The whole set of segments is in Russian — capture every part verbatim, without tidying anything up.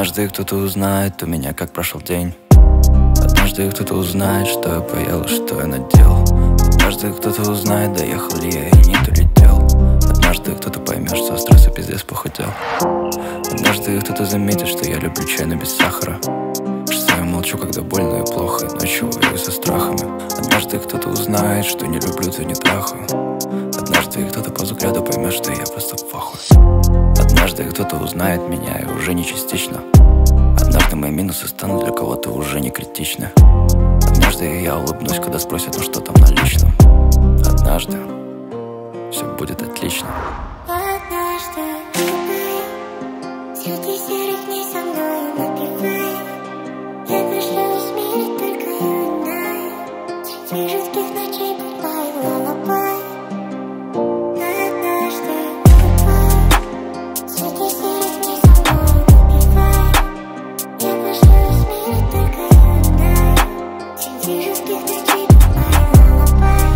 Однажды кто-то узнает у меня, как прошел день. Однажды кто-то узнает, что я поел и что я надел. Однажды кто-то узнает, доехал ли я и не долетел. Однажды кто-то поймет, что стресса пиздец похудел. Однажды кто-то заметит, что я люблю чай, но без сахара. Что я молчу, когда больно и плохо, и ночью воюю со страхами. Однажды кто-то узнает, что не люблю, то не трахаю. Однажды кто-то по взгляду поймет, что я просто в похуй. Однажды кто-то узнает меня, и уже не частично. Однажды мои минусы станут для кого-то уже не критичны. Однажды я улыбнусь, когда спросят, ну что там на личном. Однажды все будет отлично. Однажды улыбай, среди серых дней со мной напевай. Я дождалась в мире только юной, среди жутких ночей под мой лалабай. Однажды улыбай, среди серых дней со мной напевай. Я дождалась в мире только юной, среди жутких ночей под мой лалабай.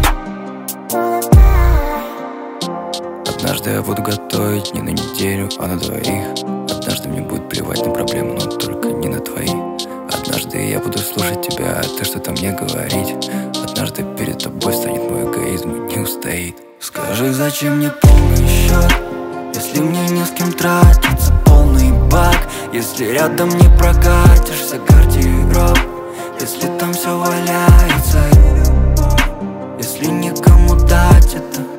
Однажды я буду готовить не на неделю, а на двоих. Однажды мне будет плевать на проблемы, но только не на твои. Однажды я буду слушать тебя, а ты что-то мне говорить. Однажды перед тобой станет мой эгоизм и не устоит. Скажи, зачем мне полный счет, если мне не с кем тратиться полный бак? Если рядом не прокатишься гардероб, если там все валяется, если никому дать это.